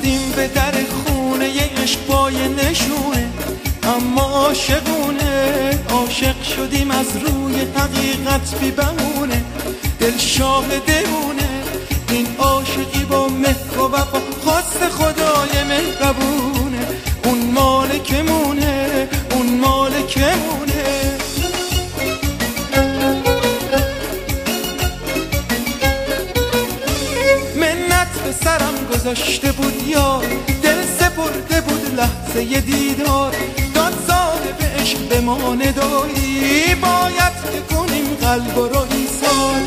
رفتیم به در خونه ی عشق با یه نشونه، اما عاشقونه. عاشق شدیم از روی حقیقت بی بهونه، دل شاهدمونه. این عاشقی با مهر و وفا خواست خدای مهربونه. اون مالکمونه، اون مالکمونه. منت به سرم گذاشته بود یار، دل سپرده بود لحظه ی دیدار. داد صاحب عشق به ما ندایی، باید که کنیم قلب رو ایثار.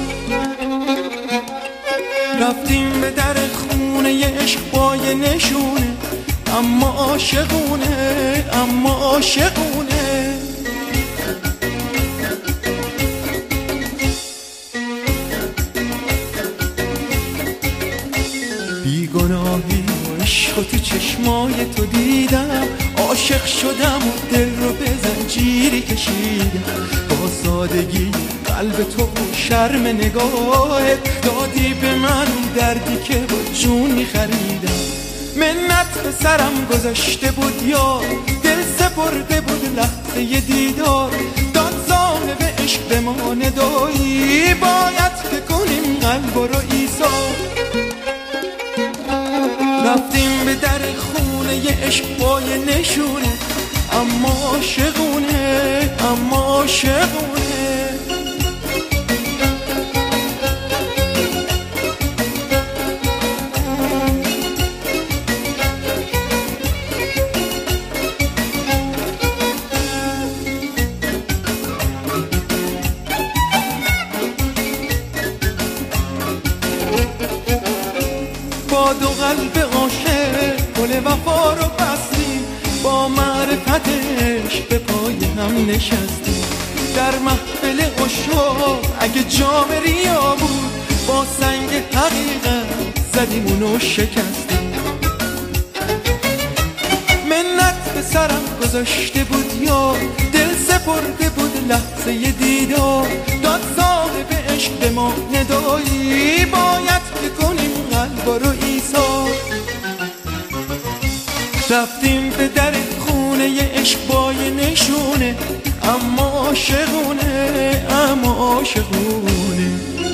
رفتیم به در خونه ی عشق با یه نشونه، اما عاشقونه، اما عاشقونه. بیگناهی و عشق و تو چشمای تو دیدم، عاشق شدم و دل رو به زنجیری کشیدم. با سادگی قلب تو و شرم نگاهت دادی به من دردی که با جون می‌خریدم. منت به سرم گذاشته بود یار، دل سپرده بود لحظه ی دیدار. داد صاحب عشق به ما ندایی، باید که کنیم قلب رو ایثار. رفتیم به در خونه ی عشق با یه نشونه، اما عاشقونه، اما عاشقونه. با دو قلب عاشق گل وفا رو بستیم، با معرفتش به پای هم نشستیم. در محفل عشاق اگه جام ریا بود، با سنگ حقیقت زدیم اونو شکستیم. منت به سرم گذاشته بود یار، دل سپرده بود لحظه ی دیدار. داد صاحب عشق به ما ندایی، باید که کنیم قلب رو ایثار. رفتیم به در خونه ی عشق با یه نشونه، اما عاشقونه، اما عاشقونه.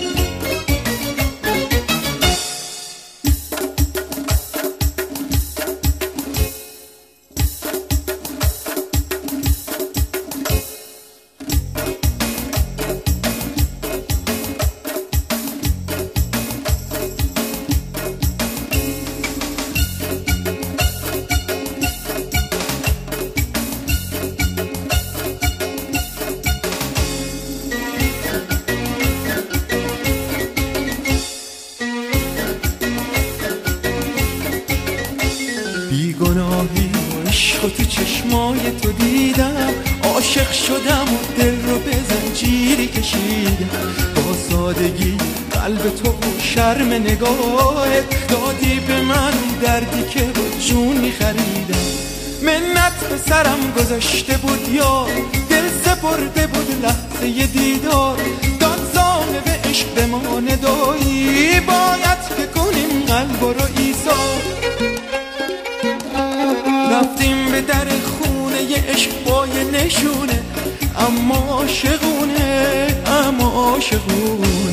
بیگناهی و عشق و تو چشمای تو دیدم، عاشق شدم و دل رو به زنجیری کشیدم. با سادگی قلب تو و شرم نگاهت دادی به من دردی که با جون می‌خریدم. منت به سرم گذاشته بود یار، دل سپرده بود لحظه ی دیدار. داد صاحب عشق به ما ندایی، باید که کنیم قلب رو ایثار. رفتیم به در خونه ی عشق با یه نشونه، اما عاشقونه، اما عاشقونه.